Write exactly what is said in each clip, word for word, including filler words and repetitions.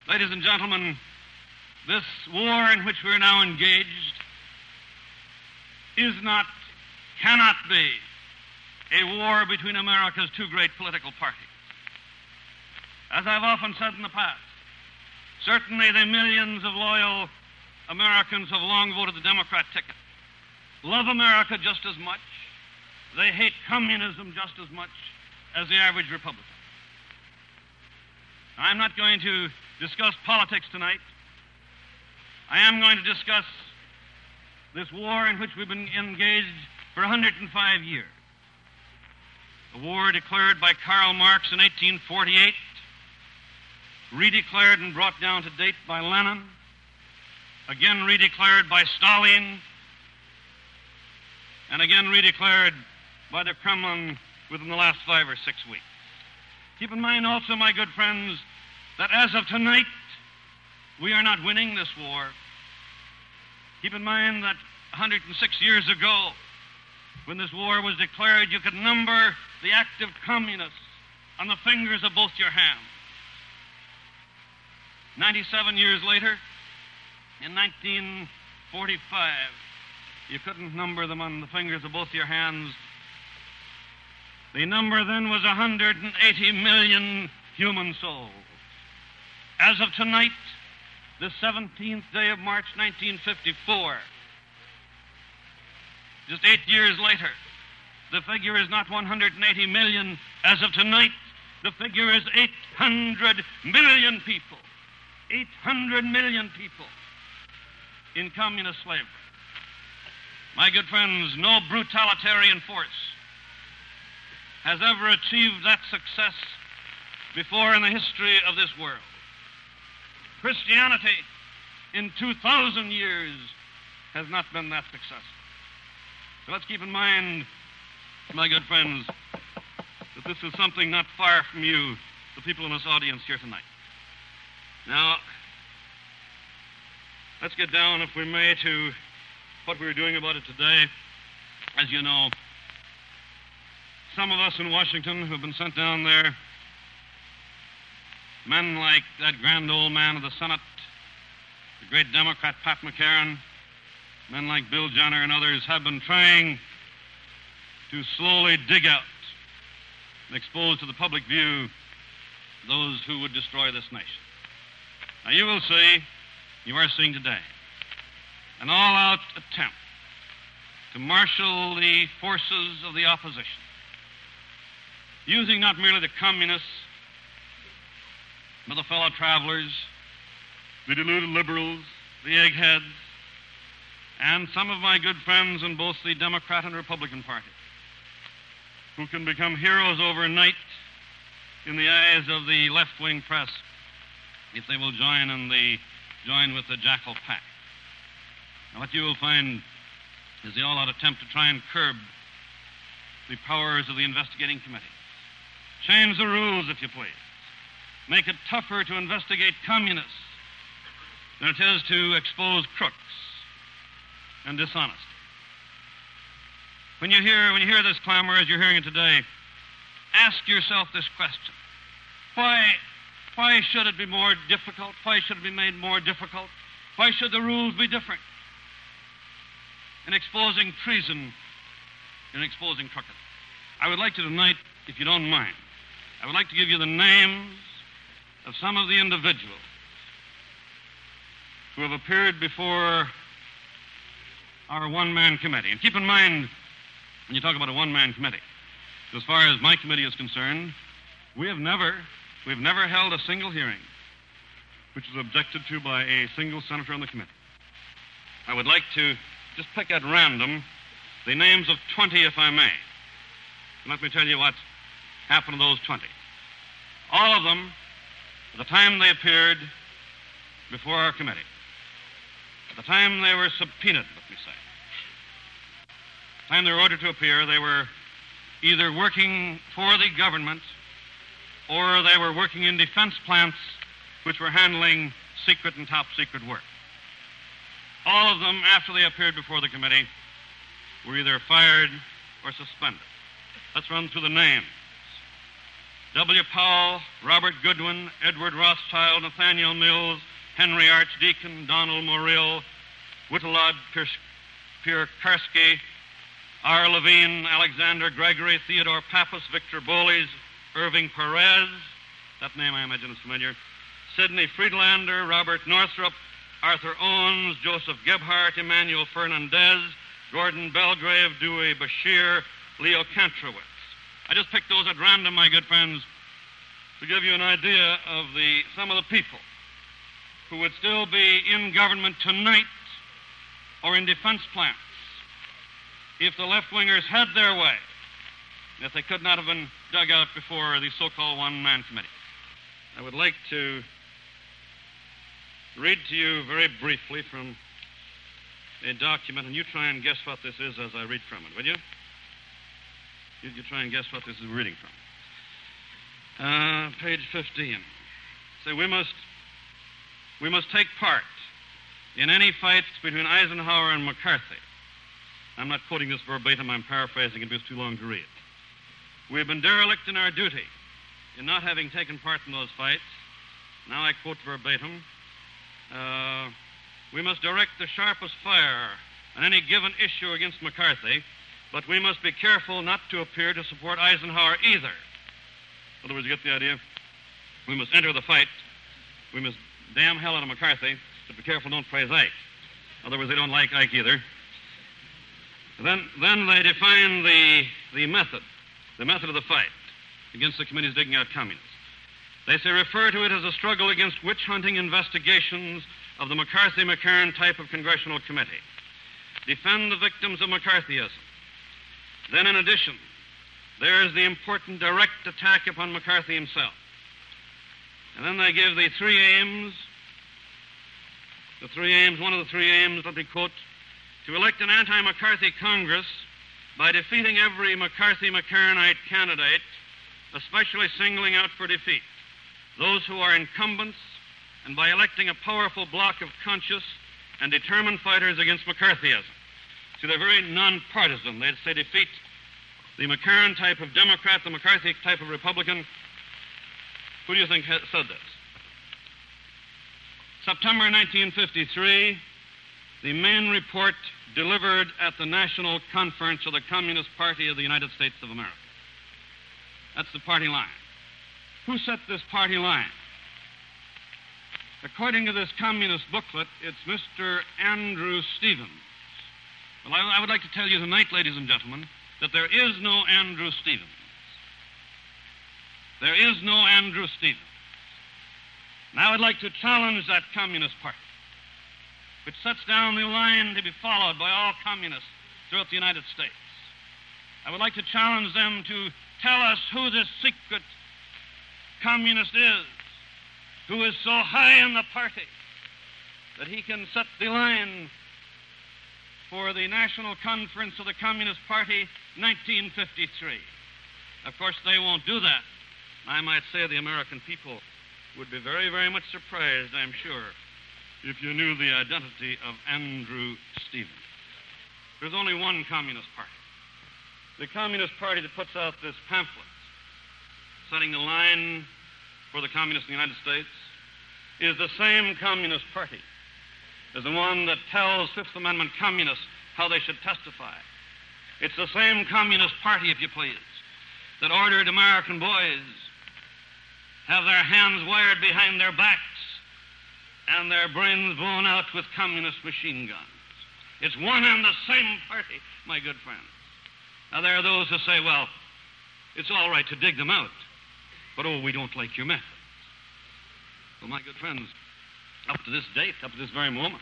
Ladies and gentlemen, this war in which we're now engaged is not, cannot be, a war between America's two great political parties. As I've often said in the past, certainly the millions of loyal Americans who have long voted the Democrat ticket love America just as much. They hate communism just as much as the average Republican. I'm not going to discuss politics tonight. I am going to discuss this war in which we've been engaged for one hundred five years. A war declared by Karl Marx in eighteen forty-eight, redeclared and brought down to date by Lenin, again redeclared by Stalin, and again redeclared by the Kremlin within the last five or six weeks. Keep in mind also, my good friends, that as of tonight, we are not winning this war. Keep in mind that one hundred six years ago, when this war was declared, you could number the active communists on the fingers of both your hands. ninety-seven years later, in nineteen forty-five, you couldn't number them on the fingers of both your hands. The number then was one hundred eighty million human souls. As of tonight, the seventeenth day of March, nineteen fifty-four, just eight years later, the figure is not one hundred eighty million. As of tonight, the figure is eight hundred million people. eight hundred million people in communist slavery. My good friends, no brutalitarian force has ever achieved that success before in the history of this world. Christianity in two thousand years has not been that successful. So let's keep in mind, my good friends, that this is something not far from you, the people in this audience here tonight. Now, let's get down, if we may, to what we're doing about it today. As you know, some of us in Washington who have been sent down there, men like that grand old man of the Senate, the great Democrat Pat McCarran, men like Bill Jenner and others, have been trying to slowly dig out and expose to the public view those who would destroy this nation. Now, you will see, you are seeing today, an all-out attempt to marshal the forces of the opposition, using not merely the communists, but the fellow travelers, the deluded liberals, the eggheads, and some of my good friends in both the Democrat and Republican parties, who can become heroes overnight in the eyes of the left-wing press if they will join in the join with the Jackal Pack. Now, what you will find is the all-out attempt to try and curb the powers of the investigating committee. Change the rules, if you please. Make it tougher to investigate communists than it is to expose crooks and dishonesty. When you hear, when you hear this clamor, as you're hearing it today, ask yourself this question. Why, why should it be more difficult? Why should it be made more difficult? Why should the rules be different in exposing treason, in exposing crooked? I would like to tonight, if you don't mind, I would like to give you the names of some of the individuals who have appeared before our one-man committee. And keep in mind, when you talk about a one-man committee, as far as my committee is concerned, we have never, we've never held a single hearing which was objected to by a single senator on the committee. I would like to just pick at random the names of twenty, if I may. And let me tell you what happened to those twenty. All of them, at the time they appeared before our committee, at the time they were subpoenaed, let me say, the time they were ordered to appear, they were either working for the government or they were working in defense plants which were handling secret and top-secret work. All of them, after they appeared before the committee, were either fired or suspended. Let's run through the names. W. Powell, Robert Goodwin, Edward Rothschild, Nathaniel Mills, Henry Archdeacon, Donald Morrill, Whittlod Pierkarski, R. Levine, Alexander Gregory, Theodore Pappas, Victor Boles, Irving Perez, that name I imagine is familiar, Sidney Friedlander, Robert Northrup, Arthur Owens, Joseph Gebhardt, Emmanuel Fernandez, Gordon Belgrave, Dewey Bashir, Leo Kantrowitz. I just picked those at random, my good friends, to give you an idea of the some of the people who would still be in government tonight or in defense plants if the left-wingers had their way, if they could not have been dug out before the so-called one-man committee. I would like to read to you very briefly from a document, and you try and guess what this is as I read from it, will you? You, you try and guess what this is reading from. Uh, page fifteen. Say, we must, we must take part in any fights between Eisenhower and McCarthy. I'm not quoting this verbatim, I'm paraphrasing it, it's too long to read. We have been derelict in our duty in not having taken part in those fights. Now I quote verbatim. Uh, we must direct the sharpest fire on any given issue against McCarthy, but we must be careful not to appear to support Eisenhower either. In other words, you get the idea? We must enter the fight. We must damn hell out of McCarthy, but be careful, don't praise Ike. In other words, they don't like Ike either. Then, then they define the, the method, the method of the fight against the committee's digging out communists. They say refer to it as a struggle against witch-hunting investigations of the McCarthy-McCarran type of congressional committee. Defend the victims of McCarthyism. Then, in addition, there is the important direct attack upon McCarthy himself. And then they give the three aims, the three aims, one of the three aims, let me quote, to elect an anti-McCarthy Congress by defeating every McCarthy-McCarranite candidate, especially singling out for defeat those who are incumbents, and by electing a powerful bloc of conscious and determined fighters against McCarthyism. See, they're very nonpartisan. They'd say defeat the McCarran type of Democrat, the McCarthy type of Republican. Who do you think said this? September nineteen fifty-three, the main report delivered at the National Conference of the Communist Party of the United States of America. That's the party line. Who set this party line? According to this communist booklet, it's Mister Andrew Stevens. Well, I, I would like to tell you tonight, ladies and gentlemen, that there is no Andrew Stevens. There is no Andrew Stevens. Now I'd like to challenge that Communist Party, which sets down the line to be followed by all communists throughout the United States. I would like to challenge them to tell us who this secret communist is, who is so high in the party that he can set the line for the National Conference of the Communist Party, nineteen fifty-three. Of course, they won't do that. I might say the American people would be very, very much surprised, I'm sure, if you knew the identity of Andrew Stevens. There's only one Communist Party. The Communist Party that puts out this pamphlet setting the line for the communists in the United States is the same Communist Party as the one that tells Fifth Amendment communists how they should testify. It's the same Communist Party, if you please, that ordered American boys have their hands wired behind their backs and their brains blown out with communist machine guns. It's one and the same party, my good friends. Now, there are those who say, well, it's all right to dig them out, but, oh, we don't like your methods. Well, my good friends, up to this date, up to this very moment,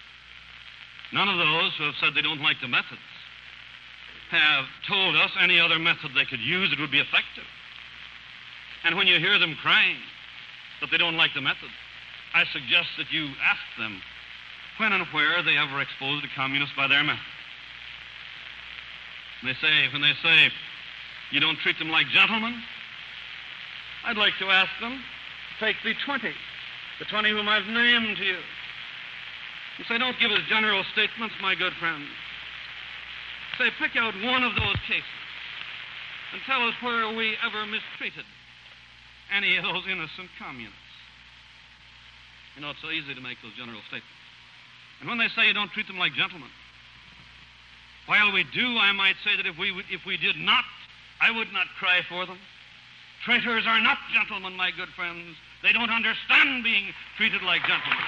none of those who have said they don't like the methods have told us any other method they could use that would be effective. And when you hear them crying that they don't like the method, I suggest that you ask them when and where they ever exposed the communists by their method. And they say, when they say, you don't treat them like gentlemen, I'd like to ask them, take the twenty, the twenty whom I've named to you. And say, don't give us general statements, my good friends. Say, pick out one of those cases and tell us where we ever mistreated any of those innocent communists. You know, it's so easy to make those general statements. And when they say you don't treat them like gentlemen, while we do, I might say that if we, if we did not, I would not cry for them. Traitors are not gentlemen, my good friends. They don't understand being treated like gentlemen.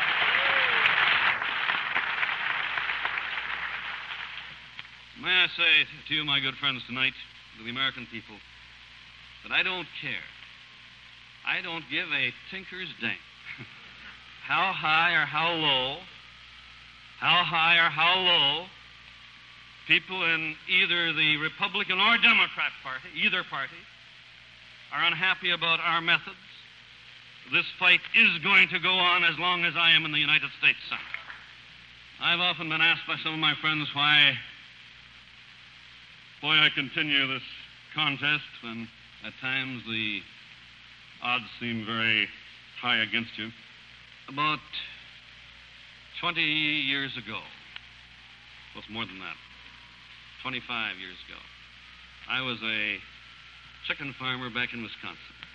May I say to you, my good friends, tonight, to the American people, that I don't care. I don't give a tinker's dang how high or how low, how high or how low people in either the Republican or Democrat Party, either party, are unhappy about our methods. This fight is going to go on as long as I am in the United States Senate. I've often been asked by some of my friends why, why I continue this contest when at times the odds seem very high against you. About twenty years ago, well, it's more than that, twenty-five years ago, I was a chicken farmer back in Wisconsin.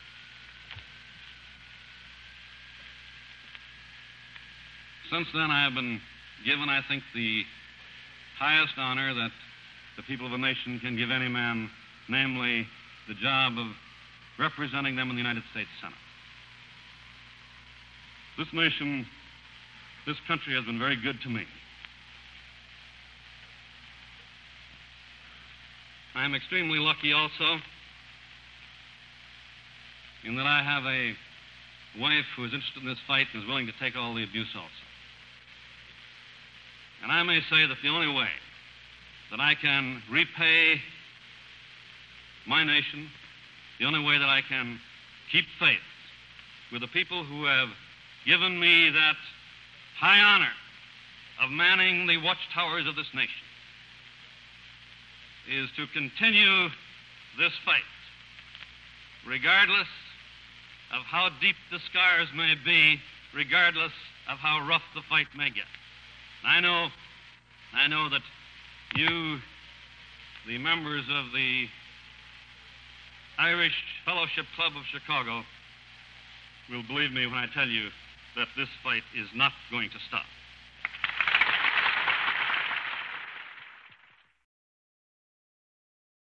Since then, I have been given, I think, the highest honor that the people of a nation can give any man, namely the job of representing them in the United States Senate. This nation, this country has been very good to me. I am extremely lucky also in that I have a wife who is interested in this fight and is willing to take all the abuse also. And I may say that the only way that I can repay my nation, the only way that I can keep faith with the people who have given me that high honor of manning the watchtowers of this nation is to continue this fight, regardless of how deep the scars may be, regardless of how rough the fight may get. I know, I know that you, the members of the Irish Fellowship Club of Chicago, will believe me when I tell you that this fight is not going to stop.